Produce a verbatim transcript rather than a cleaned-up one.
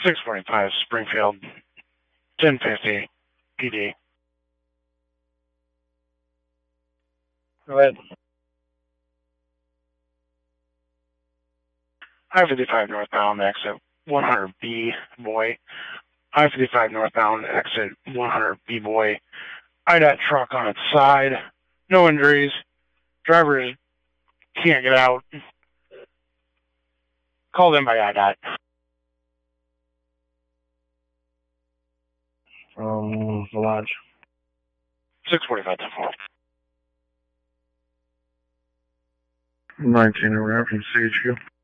six forty-five Springfield, ten fifty P D. Go ahead. I fifty-five northbound, exit one hundred B, boy. I fifty-five northbound, exit one hundred B, boy. I D O T truck on its side. No injuries. Drivers can't get out. Called in by I D O T. From the lodge. six forty-five to four. nineteen around from C H Q.